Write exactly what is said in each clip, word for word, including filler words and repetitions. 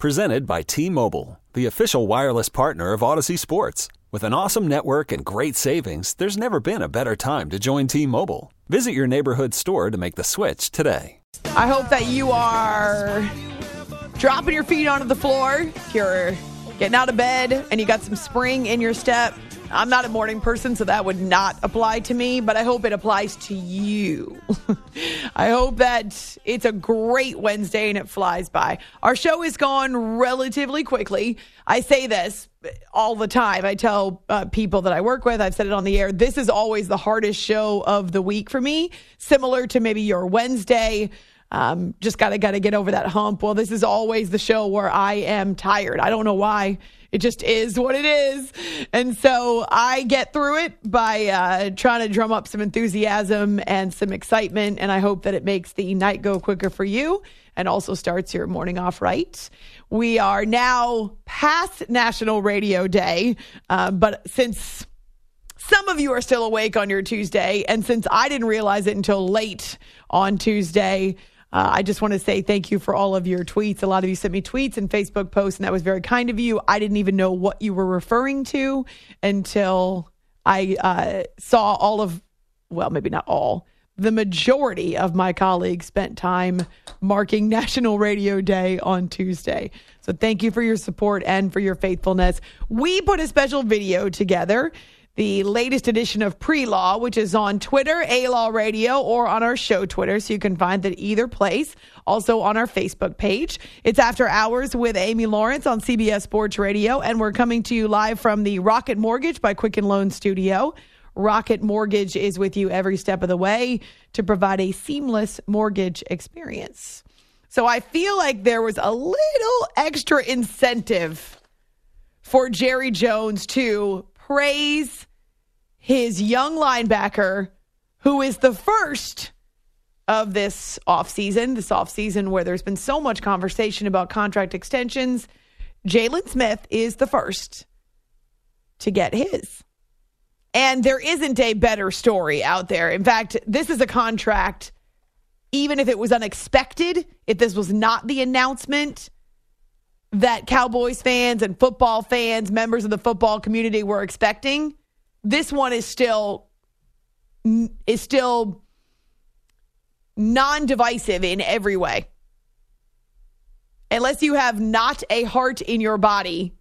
Presented by T-Mobile, the official wireless partner of Odyssey Sports. With an awesome network and great savings, there's never been a better time to join T-Mobile. Visit your neighborhood store to make the switch today. I hope that you are dropping your feet onto the floor. If you're getting out of bed and you got some spring in your step. I'm not a morning person, so that would not apply to me, but I hope it applies to you. I hope that it's a great Wednesday and it flies by. Our show is gone relatively quickly. I say this all the time. I tell uh, people that I work with, I've said it on the air, this is always the hardest show of the week for me, similar to maybe your Wednesday. Um, just gotta gotta get over that hump. Well, this is always the show where I am tired. I don't know why. It just is what it is. And so I get through it by uh, trying to drum up some enthusiasm and some excitement. And I hope that it makes the night go quicker for you and also starts your morning off right. We are now past National Radio Day. Uh, but since some of you are still awake on your Tuesday, and since I didn't realize it until late on Tuesday, Uh, I just want to say thank you for all of your tweets. A lot of you sent me tweets and Facebook posts, and that was very kind of you. I didn't even know what you were referring to until I uh, saw all of, well, maybe not all, the majority of my colleagues spent time marking National Radio Day on Tuesday. So thank you for your support and for your faithfulness. We put a special video together, the latest edition of Pre-Law, which is on Twitter, A-Law Radio, or on our show Twitter, so you can find it either place. Also on our Facebook page. It's After Hours with Amy Lawrence on C B S Sports Radio, and we're coming to you live from the Rocket Mortgage by Quicken Loan Studio. Rocket Mortgage is with you every step of the way to provide a seamless mortgage experience. So I feel like there was a little extra incentive for Jerry Jones to praise his young linebacker, who is the first of this offseason, this offseason where there's been so much conversation about contract extensions. Jaylon Smith is the first to get his. And there isn't a better story out there. In fact, this is a contract, even if it was unexpected, if this was not the announcement that Cowboys fans and football fans, members of the football community were expecting, this one is still is still non-divisive in every way. Unless you have not a heart in your body,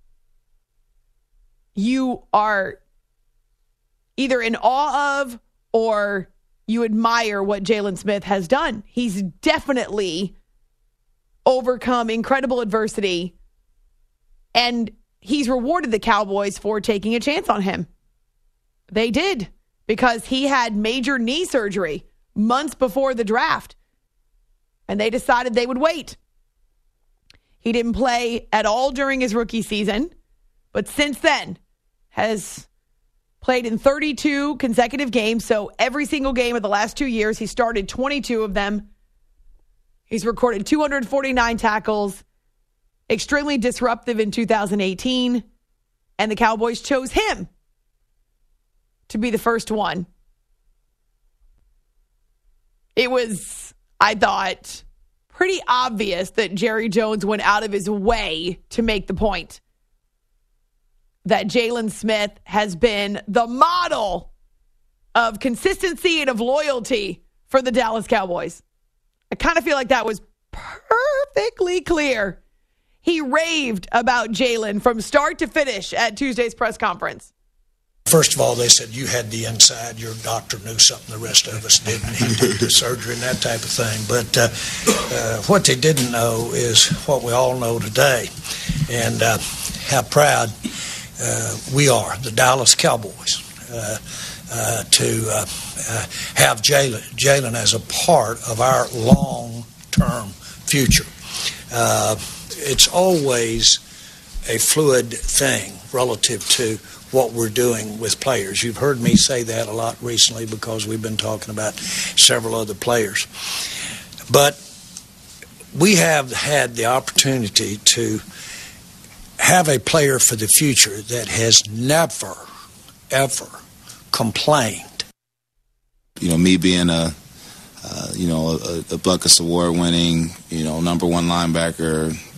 you are either in awe of or you admire what Jaylon Smith has done. He's definitely overcome incredible adversity, and he's rewarded the Cowboys for taking a chance on him. They did, because he had major knee surgery months before the draft, and they decided they would wait. He didn't play at all during his rookie season, but since then has played in thirty-two consecutive games, so every single game of the last two years, he started twenty-two of them. He's recorded two hundred forty-nine tackles, extremely disruptive in two thousand eighteen, and the Cowboys chose him to be the first one. It was, I thought, pretty obvious that Jerry Jones went out of his way to make the point that Jaylon Smith has been the model of consistency and of loyalty for the Dallas Cowboys. I kind of feel like that was perfectly clear. He raved about Jaylon from start to finish at Tuesday's press conference. First of all, they said you had the inside. Your doctor knew something the rest of us didn't. He did the surgery and that type of thing. But uh, uh, what they didn't know is what we all know today, and uh, how proud uh, we are, the Dallas Cowboys, uh, uh, to uh, uh, have Jaylon, Jaylon as a part of our long-term future. Uh, it's always a fluid thing relative to what we're doing with players. You've heard me say that a lot recently because we've been talking about several other players. But we have had the opportunity to have a player for the future that has never, ever complained. You know, me being a, uh, you know, a, a Buckus Award-winning, you know, number one linebacker,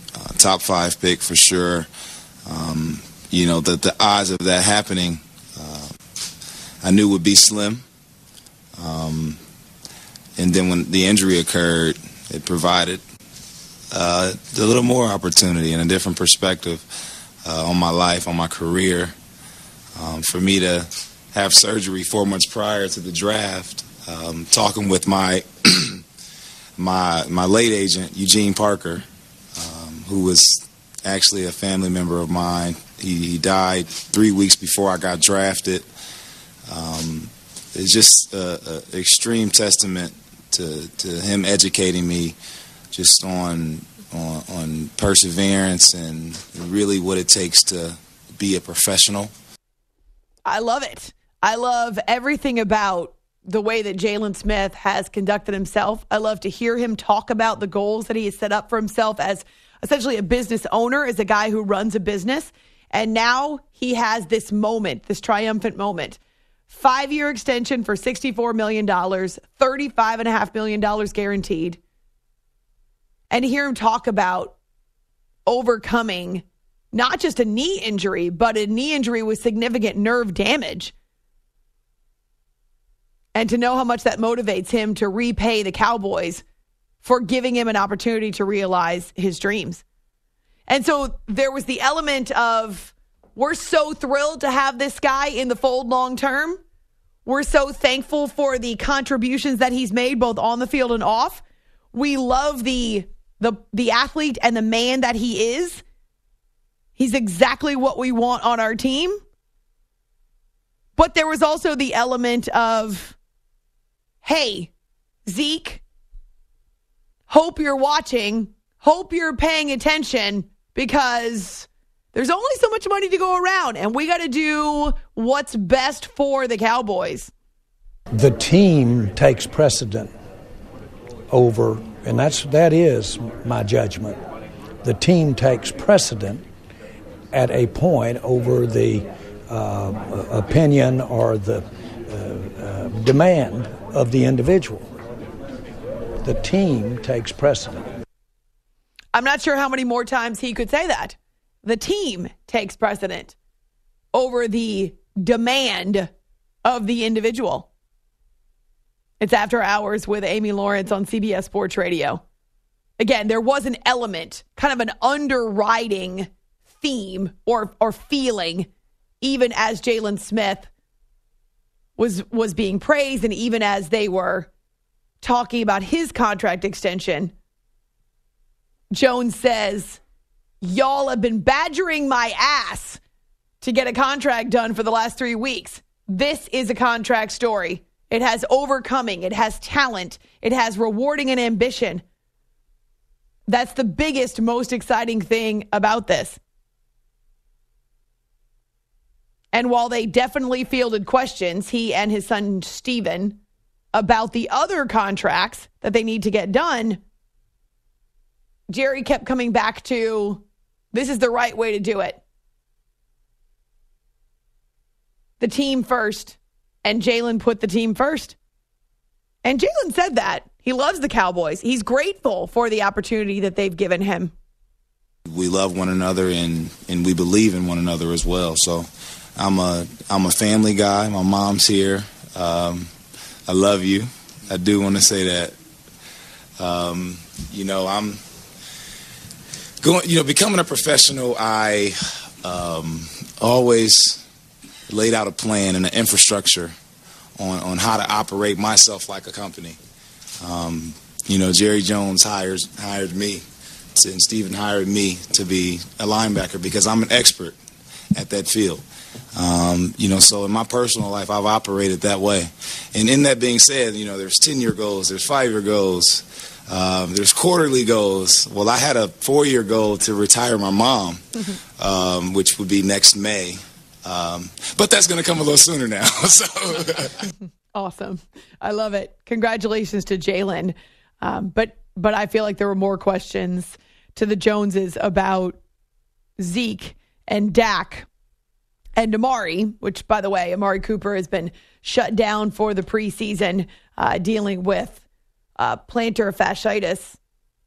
uh, top five pick for sure. Um, you know, the, the odds of that happening, uh, I knew would be slim. Um, and then when the injury occurred, it provided uh, a little more opportunity and a different perspective uh, on my life, on my career. Um, for me to have surgery four months prior to the draft, um, talking with my my my late agent, Eugene Parker, um, who was actually a family member of mine. He, he died three weeks before I got drafted. Um, it's just an extreme testament to, to him educating me just on, on on perseverance and really what it takes to be a professional. I love it. I love everything about the way that Jalen Smith has conducted himself. I love to hear him talk about the goals that he has set up for himself as essentially a business owner, as a guy who runs a business. And now he has this moment, this triumphant moment. Five-year extension for sixty-four million dollars, thirty-five point five million dollars guaranteed. And hear him talk about overcoming not just a knee injury, but a knee injury with significant nerve damage. And to know how much that motivates him to repay the Cowboys for giving him an opportunity to realize his dreams. And so there was the element of, we're so thrilled to have this guy in the fold long term. We're so thankful for the contributions that he's made both on the field and off. We love the the the athlete and the man that he is. He's exactly what we want on our team. But there was also the element of, hey, Zeke, hope you're watching, hope you're paying attention, because there's only so much money to go around, and we got to do what's best for the Cowboys. The team takes precedent over, and that's that is my judgment. The team takes precedent at a point over the uh, opinion or the uh, uh, demand of the individual. The team takes precedent. I'm not sure how many more times he could say that. The team takes precedent over the demand of the individual. It's After Hours with Amy Lawrence on C B S Sports Radio. Again, there was an element, kind of an underwriting theme or or feeling, even as Jalen Smith was was being praised, and even as they were talking about his contract extension. Jones says, y'all have been badgering my ass to get a contract done for the last three weeks. This is a contract story. It has overcoming. It has talent. It has rewarding and ambition. That's the biggest, most exciting thing about this. And while they definitely fielded questions, he and his son Steven, about the other contracts that they need to get done, Jerry kept coming back to, this is the right way to do it. The team first, and Jalen put the team first. And Jalen said that. He loves the Cowboys. He's grateful for the opportunity that they've given him. We love one another, and, and we believe in one another as well. So I'm a I'm a family guy. My mom's here. Um, I love you. I do want to say that. Um, you know, I'm going. You know, becoming a professional, I um, always laid out a plan and an infrastructure on, on how to operate myself like a company. Um, you know, Jerry Jones hires hired me, to, and Steven hired me to be a linebacker because I'm an expert at that field. Um, you know, so in my personal life, I've operated that way. And in that being said, you know, there's ten-year goals, there's five-year goals, um, there's quarterly goals. Well, I had a four-year goal to retire my mom, mm-hmm. um, which would be next May. Um, but that's going to come a little sooner now. So. Awesome. I love it. Congratulations to Jalen. Um, but but I feel like there were more questions to the Joneses about Zeke and Dak and Amari, which, by the way, Amari Cooper has been shut down for the preseason, uh, dealing with uh, plantar fasciitis,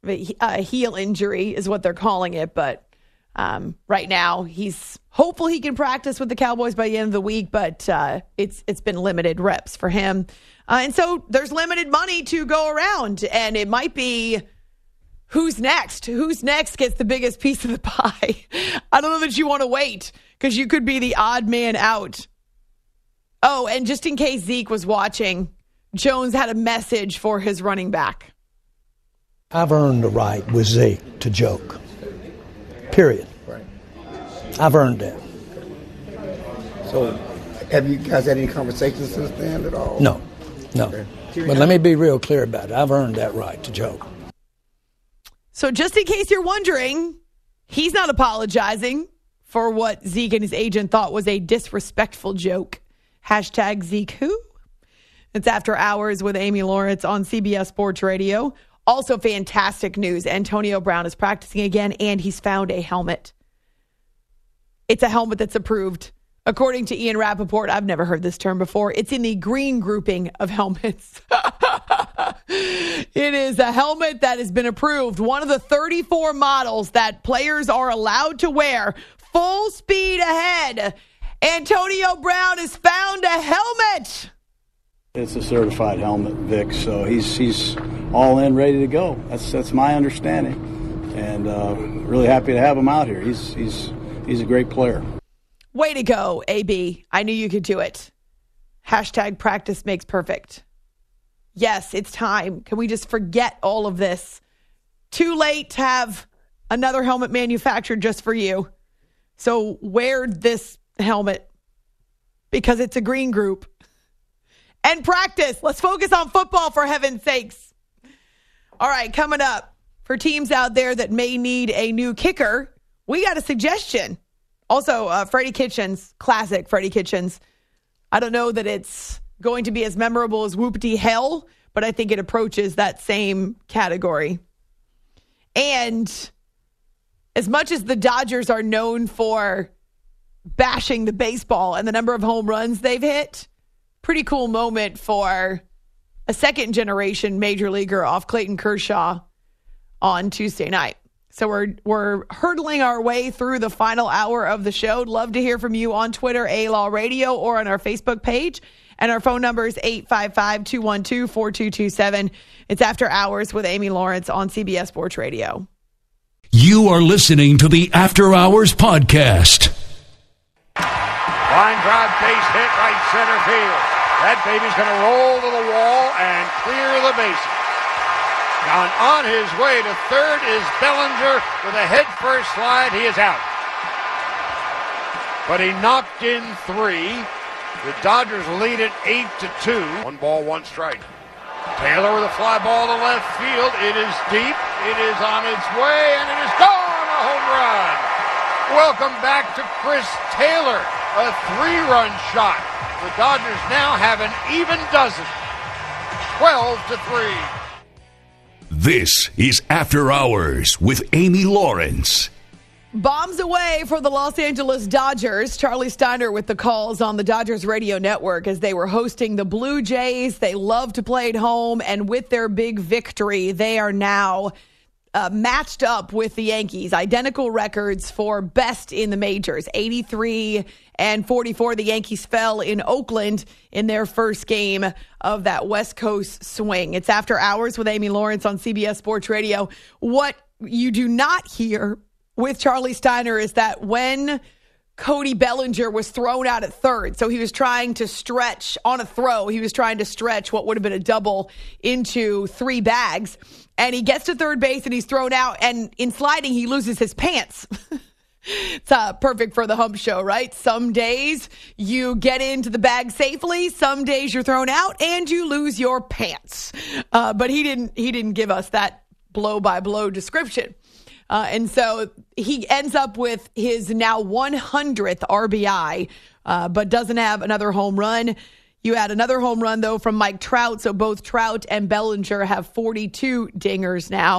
a heel injury is what they're calling it, but um, right now he's hopeful he can practice with the Cowboys by the end of the week, but uh, it's it's been limited reps for him. Uh, and so there's limited money to go around, and it might be who's next? Who's next gets the biggest piece of the pie? I don't know that you want to wait because you could be the odd man out. Oh, and just in case Zeke was watching, Jones had a message for his running back. I've earned the right with Zeke to joke. Period. Right. I've earned it. So, have you guys had any conversations since then at all? No, no. Okay. But let me be real clear about it. I've earned that right to joke. So just in case you're wondering, he's not apologizing for what Zeke and his agent thought was a disrespectful joke. Hashtag Zeke who? It's After Hours with Amy Lawrence on C B S Sports Radio. Also fantastic news. Antonio Brown is practicing again, and he's found a helmet. It's a helmet that's approved. According to Ian Rappaport, I've never heard this term before. It's in the green grouping of helmets. It is a helmet that has been approved. One of the thirty-four models that players are allowed to wear. Full speed ahead. Antonio Brown has found a helmet. It's a certified helmet, Vic, so he's he's all in, ready to go. That's that's my understanding, and uh, really happy to have him out here. He's he's he's a great player. Way to go, A B. I knew you could do it. Hashtag practice makes perfect. Yes, it's time. Can we just forget all of this? Too late to have another helmet manufactured just for you. So wear this helmet because it's a green group. And practice. Let's focus on football, for heaven's sakes. All right, coming up, for teams out there that may need a new kicker, we got a suggestion. Also, uh, Freddie Kitchens, classic Freddie Kitchens. I don't know that it's going to be as memorable as Whoopty Hell, but I think it approaches that same category. And as much as the Dodgers are known for bashing the baseball and the number of home runs they've hit, pretty cool moment for a second-generation major leaguer off Clayton Kershaw on Tuesday night. So we're we're hurtling our way through the final hour of the show. Love to hear from you on Twitter, A-Law Radio, or on our Facebook page. And our phone number is eight five five, two one two, four two two seven. It's After Hours with Amy Lawrence on C B S Sports Radio. You are listening to the After Hours podcast. Line drive, base hit, right center field. That baby's going to roll to the wall and clear the bases. Down on his way to third is Bellinger with a head-first slide. He is out. But he knocked in three. The Dodgers lead it eight to two. One ball, one strike. Taylor with a fly ball to left field. It is deep. It is on its way, and it is gone. A home run. Welcome back to Chris Taylor. A three-run shot. The Dodgers now have an even dozen. twelve to three. This is After Hours with Amy Lawrence. Bombs away for the Los Angeles Dodgers. Charlie Steiner with the calls on the Dodgers radio network as they were hosting the Blue Jays. They love to play at home, and with their big victory, they are now uh, matched up with the Yankees. Identical records for best in the majors. eighty-three and forty-four. The Yankees fell in Oakland in their first game of that West Coast swing. It's After Hours with Amy Lawrence on C B S Sports Radio. What you do not hear with Charlie Steiner is that when Cody Bellinger was thrown out at third, so he was trying to stretch on a throw, he was trying to stretch what would have been a double into three bags, and he gets to third base and he's thrown out, and in sliding he loses his pants. It's uh, perfect for the hump show, right? Some days you get into the bag safely, some days you're thrown out and you lose your pants. Uh, but he didn't he didn't give us that blow by blow description. Uh, and so he ends up with his now one hundredth R B I, uh, but doesn't have another home run. You had another home run, though, from Mike Trout. So both Trout and Bellinger have forty-two dingers now.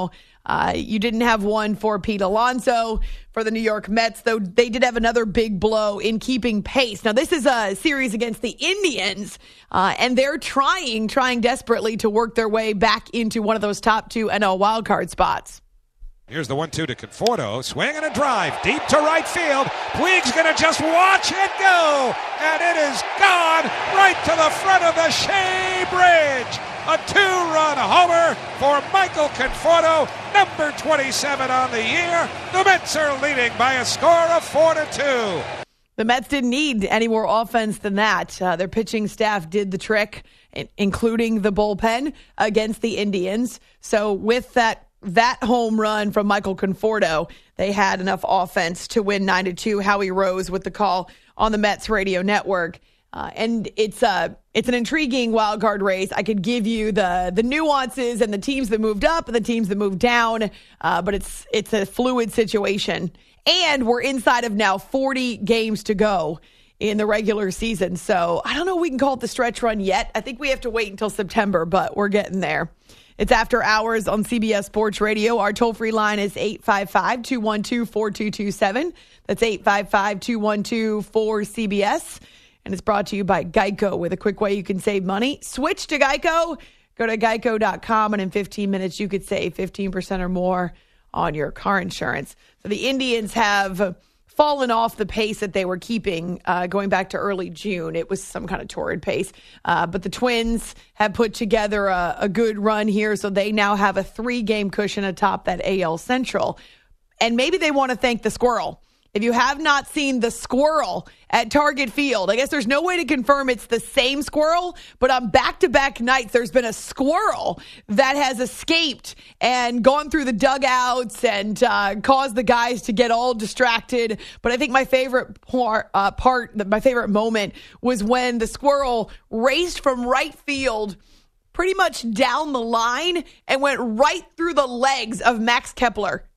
Uh, you didn't have one for Pete Alonso for the New York Mets, though they did have another big blow in keeping pace. Now, this is a series against the Indians, uh, and they're trying, trying desperately to work their way back into one of those top two N L wildcard spots. Here's the one two to Conforto. Swing and a drive deep to right field. Puig's going to just watch it go. And it is gone right to the front of the Shea Bridge. A two-run homer for Michael Conforto, number twenty-seven on the year. The Mets are leading by a score of four to two. The Mets didn't need any more offense than that. Uh, their pitching staff did the trick, including the bullpen against the Indians. So with that that home run from Michael Conforto, they had enough offense to win nine to two. Howie Rose with the call on the Mets radio network. Uh, and it's a it's an intriguing wild card race. I could give you the the nuances and the teams that moved up and the teams that moved down, uh, but it's it's a fluid situation. And we're inside of now forty games to go in the regular season. So I don't know if we can call it the stretch run yet. I think we have to wait until September, but we're getting there. It's After Hours on C B S Sports Radio. Our toll-free line is eight five five, two one two, four two two seven. That's eight five five, two one two, four C B S. And it's brought to you by Geico with a quick way you can save money. Switch to Geico. Go to geico dot com, and in fifteen minutes, you could save fifteen percent or more on your car insurance. So the Indians have fallen off the pace that they were keeping uh, going back to early June. It was some kind of torrid pace. Uh, but the Twins have put together a, a good run here, so they now have a three-game cushion atop that A L Central. And maybe they want to thank the Squirrel. If you have not seen the Squirrel at Target Field, I guess there's no way to confirm it's the same squirrel, but on back-to-back nights, there's been a squirrel that has escaped and gone through the dugouts and uh, caused the guys to get all distracted. But I think my favorite part, uh, part, my favorite moment was when the squirrel raced from right field pretty much down the line and went right through the legs of Max Kepler.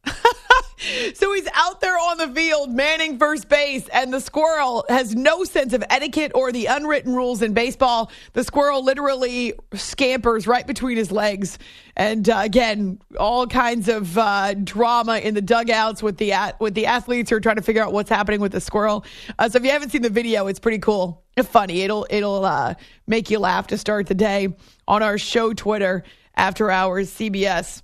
So he's out there on the field manning first base, and the squirrel has no sense of etiquette or the unwritten rules in baseball. The squirrel literally scampers right between his legs. And uh, again, all kinds of uh, drama in the dugouts with the with the athletes who are trying to figure out what's happening with the squirrel. Uh, so if you haven't seen the video, it's pretty cool. It's funny. It'll it'll uh, make you laugh to start the day on our show Twitter, After Hours C B S.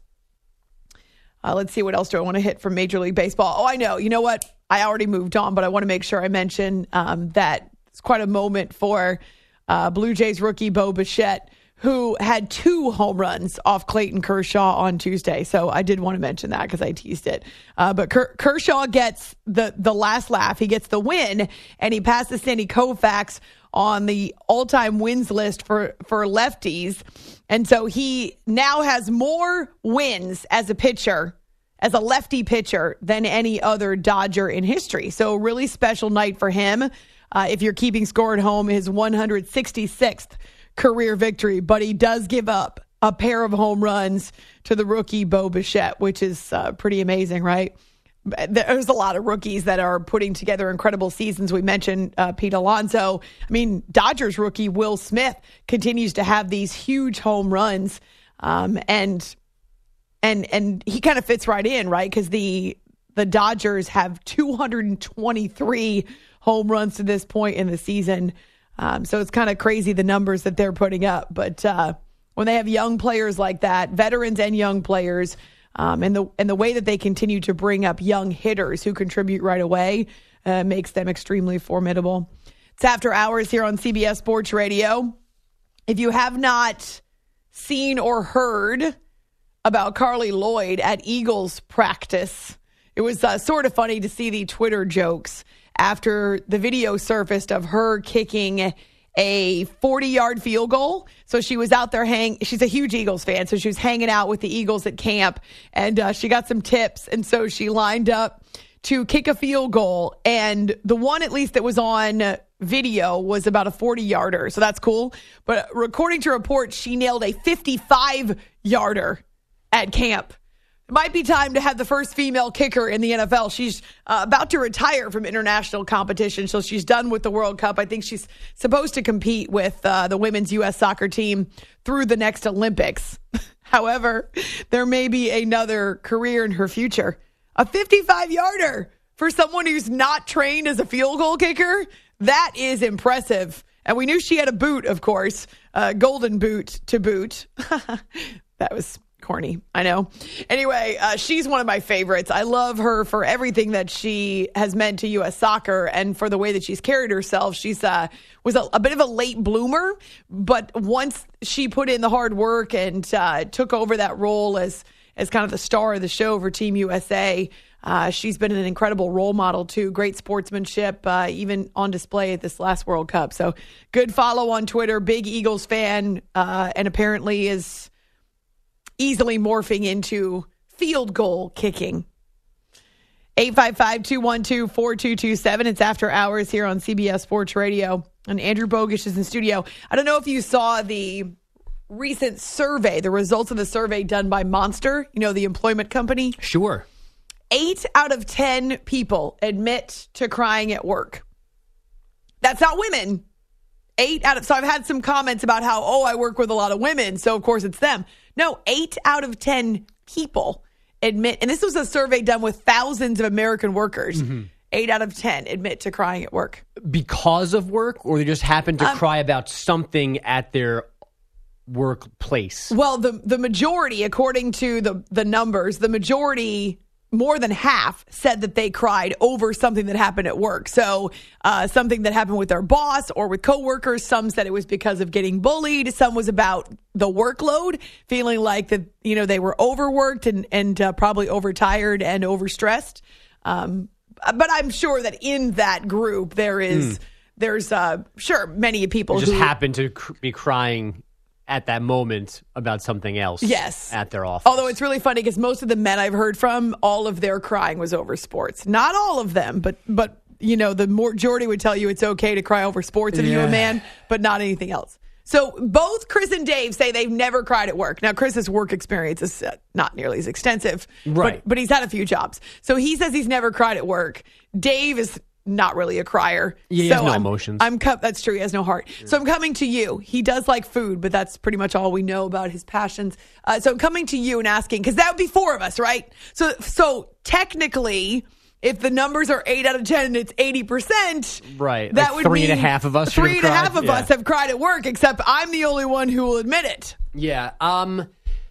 Uh, let's see, what else do I want to hit from Major League Baseball? Oh, I know. You know what? I already moved on, but I want to make sure I mention um, that it's quite a moment for uh, Blue Jays rookie Bo Bichette, who had two home runs off Clayton Kershaw on Tuesday. So I did want to mention that because I teased it. Uh, but Ker- Kershaw gets the, the last laugh. He gets the win, and he passes Sandy Koufax on the all-time wins list for, for lefties. And so he now has more wins as a pitcher, as a lefty pitcher, than any other Dodger in history. So a really special night for him. Uh, if you're keeping score at home, his one hundred sixty-sixth career victory. But he does give up a pair of home runs to the rookie Bo Bichette, which is uh, pretty amazing, right? There's a lot of rookies that are putting together incredible seasons. We mentioned uh, Pete Alonso. I mean, Dodgers rookie Will Smith continues to have these huge home runs, um, and and and he kind of fits right in, right? Because the the Dodgers have two hundred twenty-three home runs to this point in the season, um, so it's kind of crazy the numbers that they're putting up. But uh, when they have young players like that, veterans and young players. Um, and the and the way that they continue to bring up young hitters who contribute right away uh, makes them extremely formidable. It's After Hours here on C B S Sports Radio. If you have not seen or heard about Carly Lloyd at Eagles practice, it was uh, sort of funny to see the Twitter jokes after the video surfaced of her kicking a forty-yard field goal. So she was out there hang. She's a huge Eagles fan, so she was hanging out with the Eagles at camp, and uh, she got some tips, and so she lined up to kick a field goal, and the one at least that was on video was about a forty-yarder, so that's cool. But according to reports, she nailed a fifty-five-yarder at camp. It might be time to have the first female kicker in the N F L. She's uh, about to retire from international competition, so she's done with the World Cup. I think she's supposed to compete with uh, the women's U S soccer team through the next Olympics. However, there may be another career in her future. A fifty-five-yarder for someone who's not trained as a field goal kicker. That is impressive. And we knew she had a boot, of course, a golden boot to boot. That was corny, I know. Anyway, uh, she's one of my favorites. I love her for everything that she has meant to U S soccer and for the way that she's carried herself. She's uh, was a, a bit of a late bloomer, but once she put in the hard work and uh, took over that role as as kind of the star of the show for Team U S A, uh, she's been an incredible role model too. Great sportsmanship, uh, even on display at this last World Cup. So good follow on Twitter. Big Eagles fan, uh, and apparently is easily morphing into field goal kicking. eight five five, two one two, four two two seven. It's After Hours here on C B S Sports Radio. And Andrew Bogusch is in studio. I don't know if you saw the recent survey, the results of the survey done by Monster, you know, the employment company. Sure. Eight out of ten people admit to crying at work. That's not women. Eight out of, so I've had some comments about how, oh, I work with a lot of women, so of course it's them. No, eight out of ten people admit, and this was a survey done with thousands of American workers. Mm-hmm. Eight out of ten admit to crying at work. Because of work, or they just happen to um, cry about something at their workplace? Well, the the majority, according to the, the numbers, the majority, more than half, said that they cried over something that happened at work. So uh, something that happened with their boss or with coworkers. Some said it was because of getting bullied. Some was about the workload, feeling like that, you know, they were overworked and, and uh, probably overtired and overstressed. Um, but I'm sure that in that group, there is, mm. there's, uh, sure, many people who just who happen to cr- be crying at that moment about something else. Yes. At their office. Although it's really funny because most of the men I've heard from, all of their crying was over sports. Not all of them, but, but you know, the majority would tell you it's okay to cry over sports if yeah. you're a man, but not anything else. So both Chris and Dave say they've never cried at work. Now, Chris's work experience is uh, not nearly as extensive, right? But, but he's had a few jobs. So he says he's never cried at work. Dave is not really a crier. Yeah, he so has no I'm, emotions. I'm co- That's true. He has no heart. So I'm coming to you. He does like food, but that's pretty much all we know about his passions. Uh, so I'm coming to you and asking, because that would be four of us, right? So, so technically, if the numbers are eight out of ten and it's eighty percent, right? That like would three mean and a half of us. Three and a half of yeah. us have cried at work, except I'm the only one who will admit it. Yeah. Um,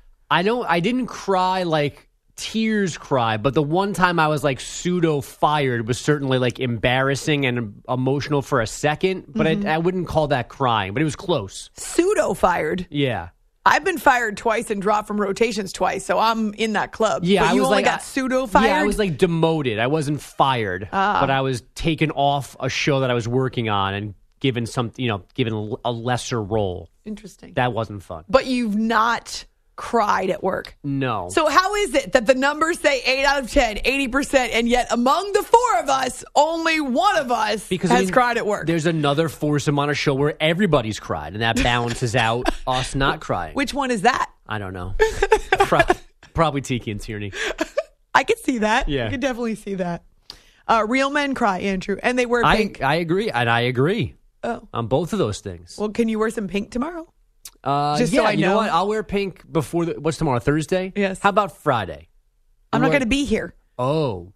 I don't. I didn't cry like tears cry, but the one time I was like pseudo fired was certainly like embarrassing and emotional for a second, but mm-hmm. I, I wouldn't call that crying, but it was close. Pseudo fired? Yeah. I've been fired twice and dropped from rotations twice, so I'm in that club. Yeah, but I you was only like, got pseudo fired? Yeah, I was like demoted. I wasn't fired, ah. but I was taken off a show that I was working on and given some, you know, given a lesser role. Interesting. That wasn't fun. But you've not cried at work? No. So how is it that the numbers say eight out of ten, eighty percent, and yet among the four of us, only one of us because, has I mean, cried at work? There's another foursome on a show where everybody's cried, and that balances out us not crying. Which one is that? I don't know. Pro- probably Tiki and Tierney. I could see that. Yeah. I could definitely see that. Uh, real men cry, Andrew, and they wear pink. I, I agree, and I agree oh. on both of those things. Well, can you wear some pink tomorrow? Uh, Just yeah, so I you know. know what? I'll wear pink before the, what's tomorrow, Thursday? Yes. How about Friday? I'm what? not going to be here. Oh.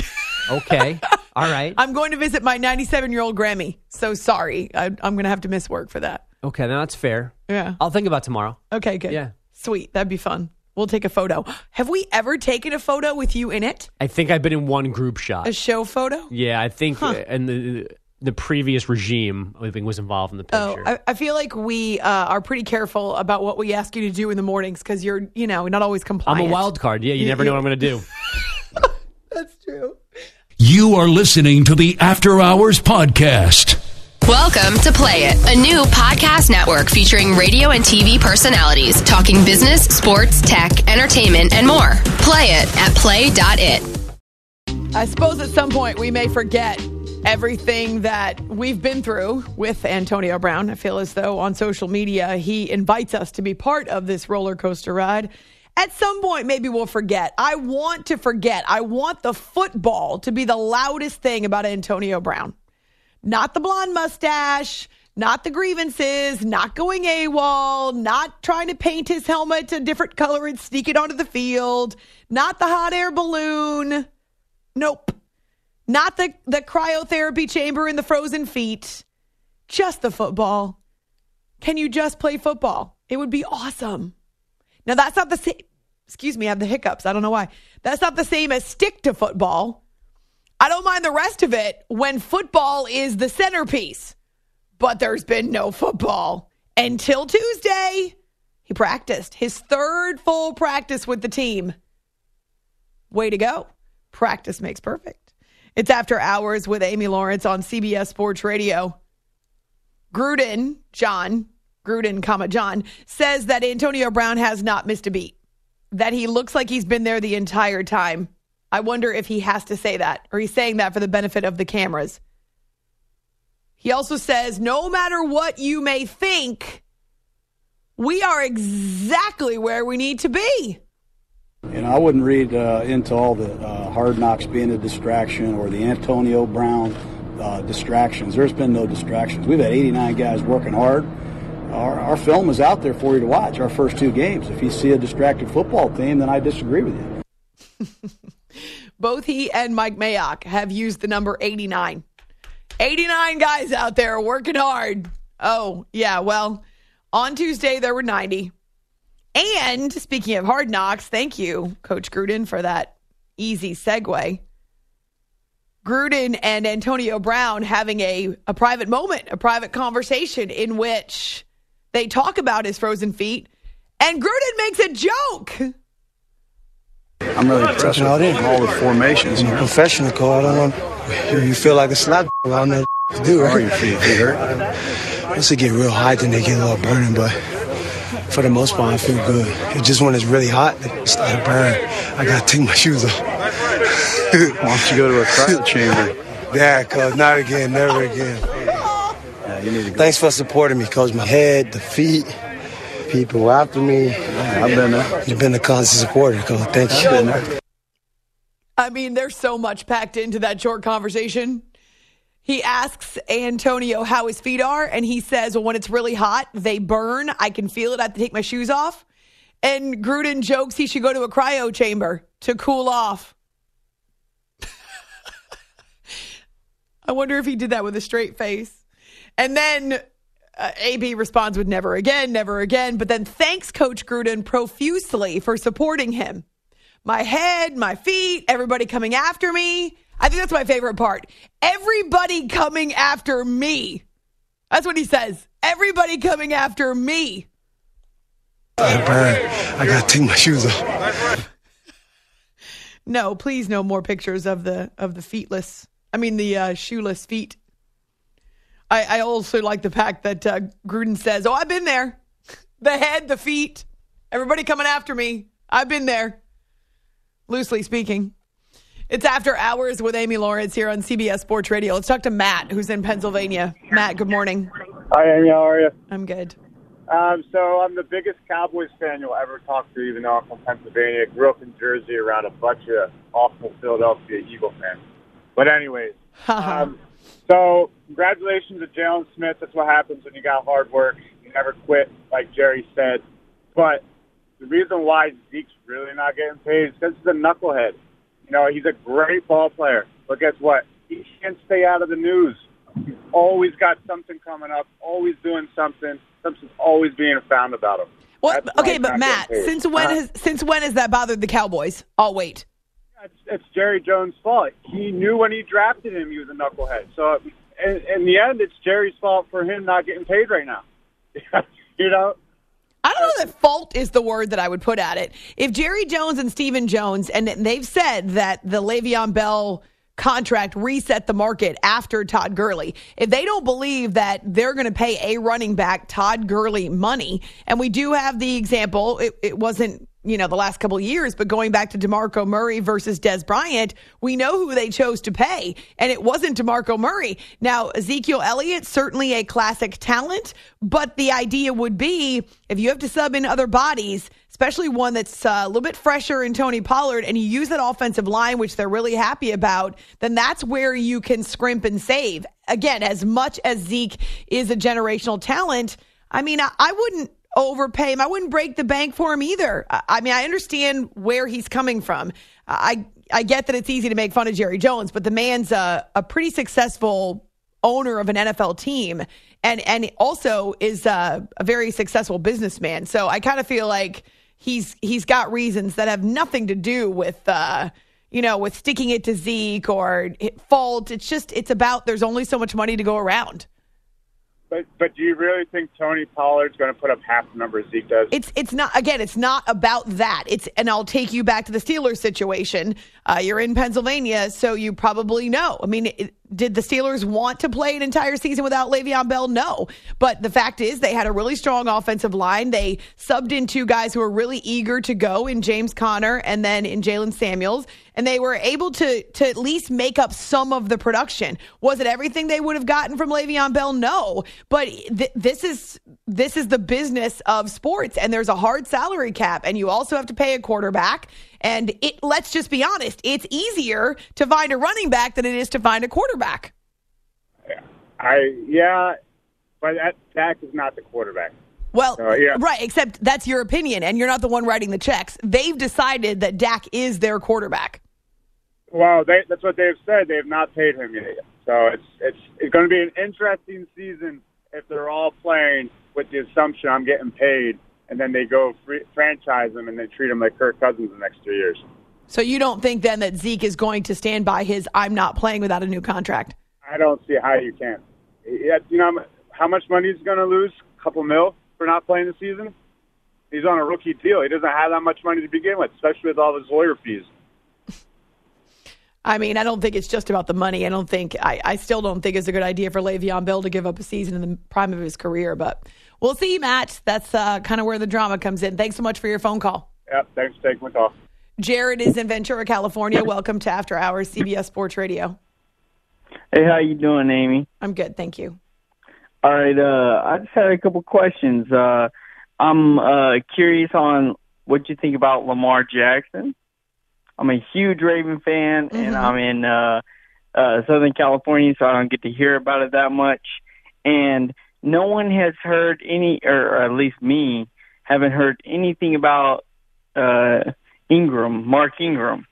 Okay. All right. I'm going to visit my ninety-seven-year-old Grammy. So sorry. I, I'm going to have to miss work for that. Okay, then that's fair. Yeah. I'll think about tomorrow. Okay, good. Yeah. Sweet. That'd be fun. We'll take a photo. Have we ever taken a photo with you in it? I think I've been in one group shot. A show photo? Yeah, I think Huh. and the the previous regime, I think, was involved in the picture. Oh, I, I feel like we uh, are pretty careful about what we ask you to do in the mornings because you're, you know, not always compliant. I'm a wild card. Yeah, you, you never you, know what I'm going to do. That's true. You are listening to the After Hours Podcast. Welcome to Play It, a new podcast network featuring radio and T V personalities talking business, sports, tech, entertainment, and more. Play it at play dot it. I suppose at some point we may forget everything that we've been through with Antonio Brown. I feel as though on social media he invites us to be part of this roller coaster ride. At some point, maybe we'll forget. I want to forget. I want the football to be the loudest thing about Antonio Brown. Not the blonde mustache, Not the grievances, not going AWOL, not trying to paint his helmet a different color and sneak it onto the field, not the hot air balloon. Nope. Not the, the cryotherapy chamber and the frozen feet. Just the football. Can you just play football? It would be awesome. Now, that's not the same. Excuse me, I have the hiccups. I don't know why. That's not the same as stick to football. I don't mind the rest of it when football is the centerpiece. But there's been no football until Tuesday. He practiced his third full practice with the team. Way to go. Practice makes perfect. It's After Hours with Amy Lawrence on C B S Sports Radio. Gruden, John, Gruden, comma, John, says that Antonio Brown has not missed a beat. That he looks like he's been there the entire time. I wonder if he has to say that, or he's saying that for the benefit of the cameras. He also says, no matter what you may think, we are exactly where we need to be. You know, I wouldn't read uh, into all the uh, Hard Knocks being a distraction or the Antonio Brown uh, distractions. There's been no distractions. We've had eighty-nine guys working hard. Our, our film is out there for you to watch, our first two games. If you see a distracted football team, then I disagree with you. Both he and Mike Mayock have used the number eighty-nine. eighty-nine guys out there working hard. Oh, yeah, well, on Tuesday there were ninety. And speaking of Hard Knocks, thank you, Coach Gruden, for that easy segue. Gruden and Antonio Brown having a, a private moment, a private conversation in which they talk about his frozen feet, and Gruden makes a joke. I'm really impressed with all the formations. I'm a professional, Cole. I don't want you feel like a slap. I don't know what to do, right? How are your feet? They hurt? Once they get real hot, then they get a little burning, but for the most part, I feel good. It's just when it's really hot, it starts burning. I got to take my shoes off. Why don't you go to a cryo chamber? Yeah, Coach, not again, never again. Yeah, you need to go. Thanks for supporting me, Coach. My head, the feet, people after me. Yeah, I've been there. You've been a constant supporter, Coach. Thank you. I've been there. I mean, there's so much packed into that short conversation. He asks Antonio how his feet are, and he says, well, when it's really hot, they burn. I can feel it. I have to take my shoes off. And Gruden jokes he should go to a cryo chamber to cool off. I wonder if he did that with a straight face. And then uh, A B responds with never again, never again, but then thanks Coach Gruden profusely for supporting him. My head, my feet, everybody coming after me. I think that's my favorite part. Everybody coming after me. That's what he says. Everybody coming after me. I burn. I got to take my shoes off. No, please no more pictures of the of the feetless. I mean the uh, shoeless feet. I, I also like the fact that uh, Gruden says, oh, I've been there. The head, the feet, everybody coming after me. I've been there. Loosely speaking. It's After Hours with Amy Lawrence here on C B S Sports Radio. Let's talk to Matt, who's in Pennsylvania. Matt, good morning. Hi, Amy. How are you? I'm good. Um, so I'm the biggest Cowboys fan you'll ever talk to, even though I'm from Pennsylvania. Grew up in Jersey around a bunch of awful Philadelphia Eagle fans. But anyways, um, so congratulations to Jalen Smith. That's what happens when you got hard work. You never quit, like Jerry said. But the reason why Zeke's really not getting paid is because he's a knucklehead. You know, he's a great ball player. But guess what? He can't stay out of the news. He's always got something coming up, always doing something. Something's always being found about him. Well, okay, but Matt, since when uh-huh. has since when has that bothered the Cowboys? I'll wait. It's, it's Jerry Jones' fault. He knew when he drafted him he was a knucklehead. So in, in the end, it's Jerry's fault for him not getting paid right now. You know? I don't know that fault is the word that I would put at it. If Jerry Jones and Stephen Jones, and they've said that the Le'Veon Bell contract reset the market after Todd Gurley, if they don't believe that they're going to pay a running back Todd Gurley money, and we do have the example, it, it wasn't you know, the last couple of years, but going back to DeMarco Murray versus Des Bryant, we know who they chose to pay, and it wasn't DeMarco Murray. Now, Ezekiel Elliott, certainly a classic talent, but the idea would be if you have to sub in other bodies, especially one that's uh, a little bit fresher in Tony Pollard, and you use that offensive line, which they're really happy about, then that's where you can scrimp and save. Again, as much as Zeke is a generational talent, I mean, I, I wouldn't overpay him. I wouldn't break the bank for him either. I, I mean, I understand where he's coming from. I I get that it's easy to make fun of Jerry Jones, but the man's a, a pretty successful owner of an N F L team, and and also is a, a very successful businessman. So I kind of feel like he's he's got reasons that have nothing to do with uh, you know, with sticking it to Zeke or fault. It's just it's about there's only so much money to go around. But but do you really think Tony Pollard's going to put up half the numbers Zeke does? It's it's not again. It's not about that. It's and I'll take you back to the Steelers situation. Uh, you're in Pennsylvania, so you probably know. I mean, it, did the Steelers want to play an entire season without Le'Veon Bell? No. But the fact is, they had a really strong offensive line. They subbed in two guys who were really eager to go in James Conner and then in Jalen Samuels. And they were able to to at least make up some of the production. Was it everything they would have gotten from Le'Veon Bell? No. But th- this is this is the business of sports, and there's a hard salary cap, and you also have to pay a quarterback. And it let's just be honest, it's easier to find a running back than it is to find a quarterback. Yeah, I yeah, but that, Dak is not the quarterback. Well, uh, yeah. right, except that's your opinion, and you're not the one writing the checks. They've decided that Dak is their quarterback. Well, they, that's what they've said. They have not paid him yet. So it's it's it's going to be an interesting season if they're all playing with the assumption I'm getting paid, and then they go free, franchise him and they treat him like Kirk Cousins the next two years. So you don't think then that Zeke is going to stand by his I'm not playing without a new contract? I don't see how you can. You know how much money he's going to lose? A couple mil for not playing the season? He's on a rookie deal. He doesn't have that much money to begin with, especially with all his lawyer fees. I mean, I don't think it's just about the money. I don't think, I, I still don't think it's a good idea for Le'Veon Bell to give up a season in the prime of his career, but we'll see, Matt. That's uh, kind of where the drama comes in. Thanks so much for your phone call. Yep, thanks for taking my call. Jared is in Ventura, California. Welcome to After Hours, C B S Sports Radio. Hey, how you doing, Amy? I'm good, thank you. All right, uh, I just had a couple questions. Uh, I'm uh, curious on what you think about Lamar Jackson. I'm a huge Raven fan, mm-hmm. and I'm in uh, uh, Southern California, so I don't get to hear about it that much. And no one has heard any, or at least me, haven't heard anything about uh, Ingram, Mark Ingram,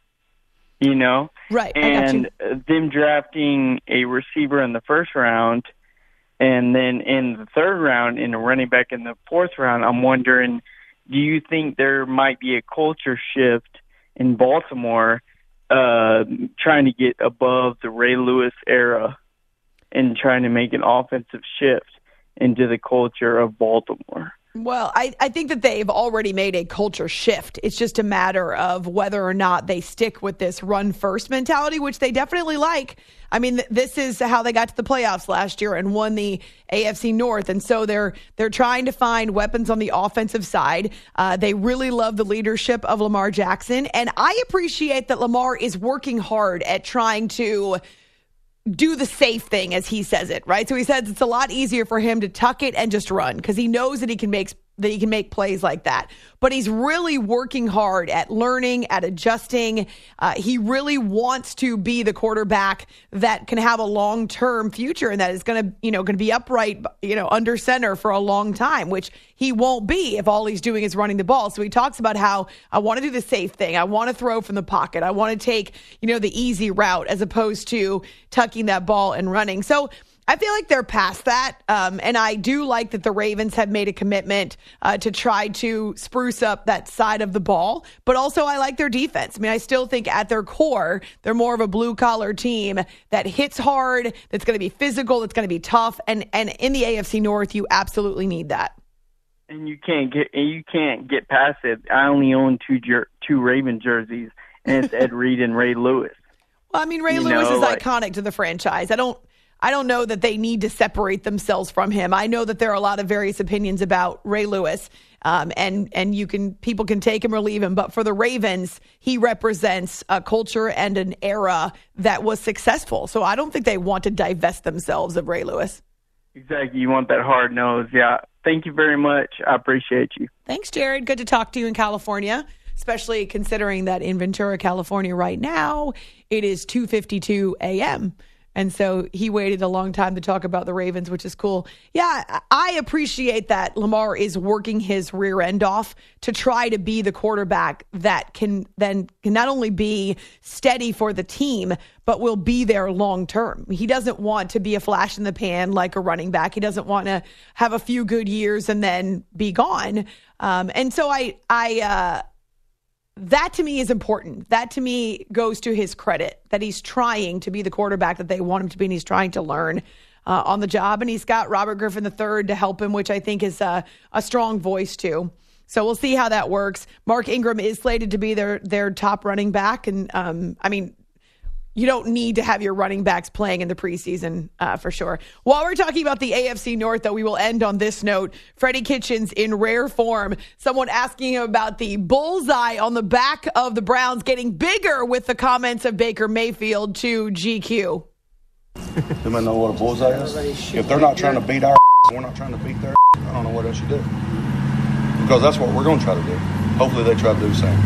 you know? Right, and I got you. them drafting a receiver in the first round, and then in the third round, in a running back in the fourth round, I'm wondering, do you think there might be a culture shift in Baltimore, uh, trying to get above the Ray Lewis era and trying to make an offensive shift into the culture of Baltimore? Well, I, I think that they've already made a culture shift. It's just a matter of whether or not they stick with this run-first mentality, which they definitely like. I mean, th- this is how they got to the playoffs last year and won the A F C North. And so they're they're trying to find weapons on the offensive side. Uh, they really love the leadership of Lamar Jackson. And I appreciate that Lamar is working hard at trying to do the safe thing, as he says it, right? So he says it's a lot easier for him to tuck it and just run because he knows that he can make that he can make plays like that. But he's really working hard at learning, at adjusting. Uh, he really wants to be the quarterback that can have a long-term future and that is going to, you know, going to be upright, you know, under center for a long time, which he won't be if all he's doing is running the ball. So he talks about how I want to do the safe thing. I want to throw from the pocket. I want to take, you know, the easy route as opposed to tucking that ball and running. So I feel like they're past that, um, and I do like that the Ravens have made a commitment uh, to try to spruce up that side of the ball, but also I like their defense. I mean, I still think at their core, they're more of a blue-collar team that hits hard, that's going to be physical, that's going to be tough, and, and in the A F C North, you absolutely need that. And you can't get and you can't get past it. I only own two jer- two Raven jerseys, and it's Ed Reed and Ray Lewis. Well, I mean, Ray you Lewis know, is like, iconic to the franchise. I don't I don't know that they need to separate themselves from him. I know that there are a lot of various opinions about Ray Lewis, um, and and you can people can take him or leave him. But for the Ravens, he represents a culture and an era that was successful. So I don't think they want to divest themselves of Ray Lewis. Exactly. You want that hard nose. Yeah. Thank you very much. I appreciate you. Thanks, Jared. Good to talk to you in California, especially considering that in Ventura, California right now, it is two fifty-two a.m., and so he waited a long time to talk about the Ravens, which is cool. Yeah, I appreciate that Lamar is working his rear end off to try to be the quarterback that can then can not only be steady for the team, but will be there long term. He doesn't want to be a flash in the pan like a running back. He doesn't want to have a few good years and then be gone. Um, and so I, I, uh, that to me is important. That to me goes to his credit, that he's trying to be the quarterback that they want him to be, and he's trying to learn uh, on the job. And he's got Robert Griffin the third to help him, which I think is uh, a strong voice too. So we'll see how that works. Mark Ingram is slated to be their their top running back, and um, I mean, you don't need to have your running backs playing in the preseason uh, for sure. While we're talking about the A F C North, though, we will end on this note. Freddie Kitchens in rare form. Someone asking him about the bullseye on the back of the Browns getting bigger with the comments of Baker Mayfield to G Q. Do they know what a bullseye is? If they're not trying to beat our we're not trying to beat their I don't know what else you do. Because that's what we're going to try to do. Hopefully they try to do the same.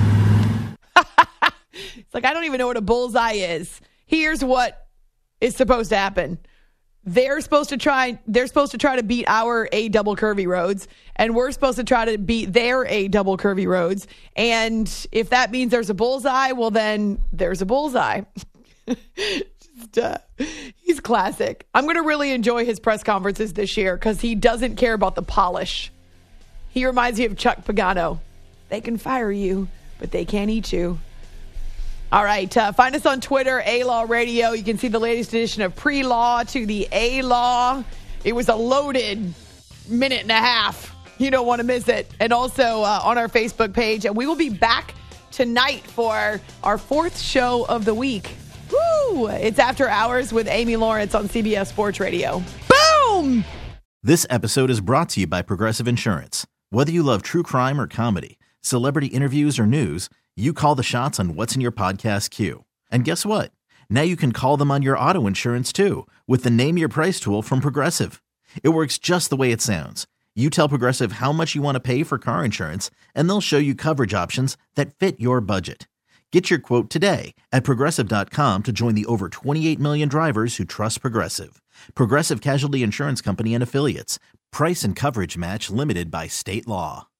It's like, I don't even know what a bullseye is. Here's what is supposed to happen. They're supposed to try, they're supposed to try to beat our A double curvy roads, and we're supposed to try to beat their A double curvy roads. And if that means there's a bullseye, well, then there's a bullseye. Just, uh, he's classic. I'm going to really enjoy his press conferences this year because he doesn't care about the polish. He reminds me of Chuck Pagano. They can fire you, but they can't eat you. All right, uh, find us on Twitter, A-Law Radio. You can see the latest edition of Pre-Law to the A-Law. It was a loaded minute and a half. You don't want to miss it. And also uh, on our Facebook page. And we will be back tonight for our fourth show of the week. Woo! It's After Hours with Amy Lawrence on C B S Sports Radio. Boom! This episode is brought to you by Progressive Insurance. Whether you love true crime or comedy, celebrity interviews or news, you call the shots on what's in your podcast queue. And guess what? Now you can call them on your auto insurance too with the Name Your Price tool from Progressive. It works just the way it sounds. You tell Progressive how much you want to pay for car insurance, and they'll show you coverage options that fit your budget. Get your quote today at Progressive dot com to join the over twenty-eight million drivers who trust Progressive. Progressive Casualty Insurance Company and Affiliates. Price and coverage match limited by state law.